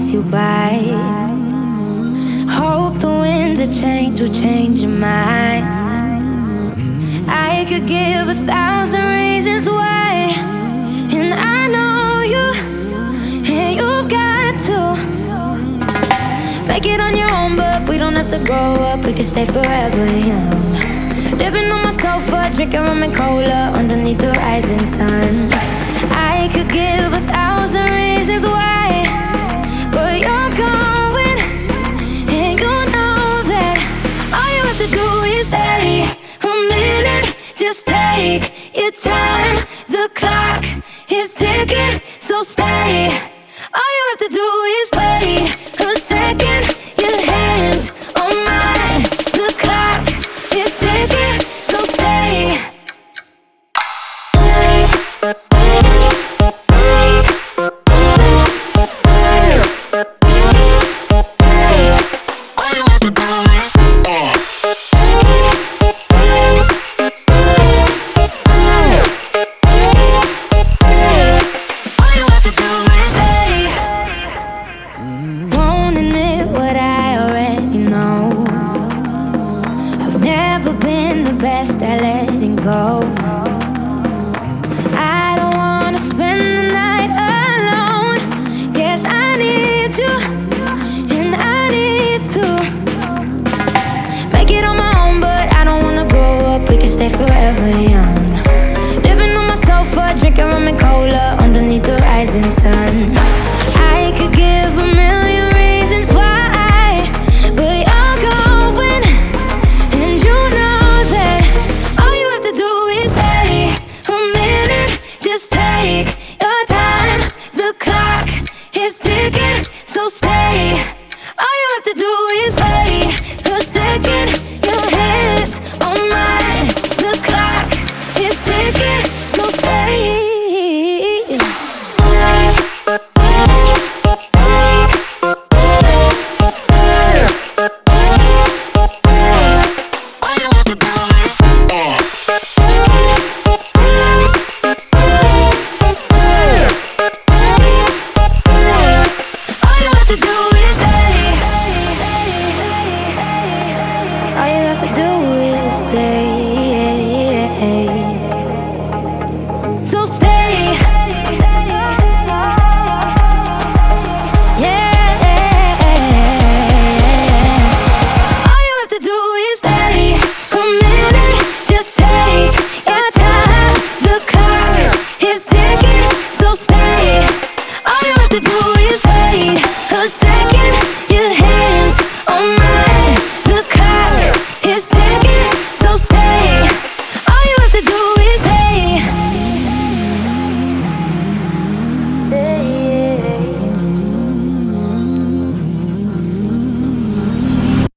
pass you by. Hope the winds of change will change your mind. I could give 1,000 reasons why, and I know you, and you've got to make it on your own, but we don't have to grow up, we can stay forever young. Living on my sofa, drinking rum and cola underneath the rising sun. I could give 1,000 reasons why, but you're going, and you know that all you have to do is stay a minute. Just take your time, the clock is ticking, so stay. All you have to do is wait a second. Your hands on mine, the clock is ticking, so stay. Best at letting go. I don't wanna spend the night alone. Yes, I need you, and I need to make it on my own, but I don't wanna grow up, we can stay forever young. Living on my sofa, drinking rum and cola underneath the rising sun. I could give 1,000,000 reasons why, but you're going, and you know just take your time, the clock is ticking, so stay. All you have to do is wait a second. Your hands on mine, the clock is ticking, so stay. Stay, so stay.